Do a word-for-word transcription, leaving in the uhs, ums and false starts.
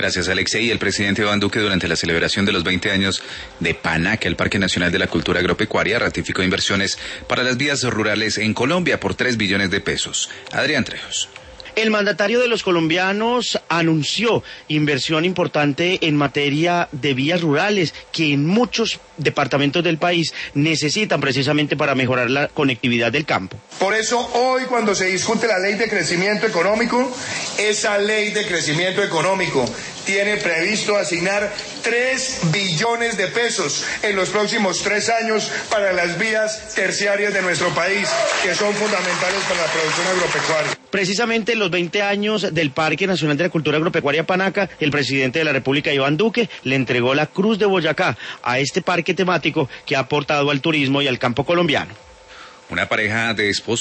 Gracias, Alexei. El presidente Iván Duque, durante la celebración de los veinte años de Panaca, el Parque Nacional de la Cultura Agropecuaria, ratificó inversiones para las vías rurales en Colombia por tres billones de pesos. Adrián Trejos. El mandatario de los colombianos anunció inversión importante en materia de vías rurales que en muchos departamentos del país necesitan precisamente para mejorar la conectividad del campo. Por eso hoy, cuando se discute la ley de crecimiento económico, esa ley de crecimiento económico tiene previsto asignar tres billones de pesos en los próximos tres años para las vías terciarias de nuestro país, que son fundamentales para la producción agropecuaria. Precisamente en los veinte años del Parque Nacional de la Cultura Agropecuaria Panaca, el presidente de la República, Iván Duque, le entregó la Cruz de Boyacá a este parque temático que ha aportado al turismo y al campo colombiano. Una pareja de esposos